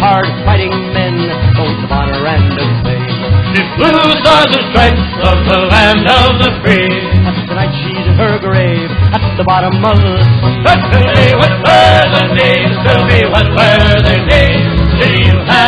hard-fighting men, both of honor and of fame. The blues are the stripes of the land of the free. But tonight she's in her grave at the bottom of the sea. But tell me what were the names, tell me what were their names. Did you have